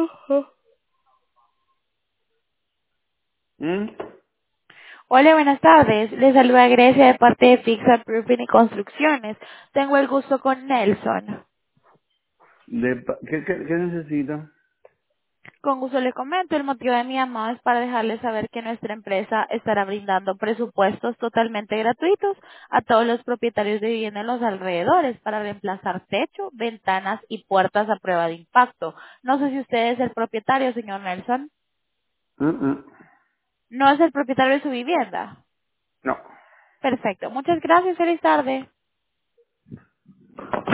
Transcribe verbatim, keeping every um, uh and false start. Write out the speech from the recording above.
¿Mm? Hola, buenas tardes. Les saluda Grecia de parte de Fixar Roofing y Construcciones. Tengo el gusto con Nelson. De, pa- ¿qué, qué, ¿Qué necesita? Con gusto le comento, el motivo de mi llamada es para dejarles saber que nuestra empresa estará brindando presupuestos totalmente gratuitos a todos los propietarios de vivienda en los alrededores para reemplazar techo, ventanas y puertas a prueba de impacto. No sé si usted es el propietario, señor Nelson. Mm, mm. ¿No es el propietario de su vivienda? No. Perfecto. Muchas gracias. Feliz tarde.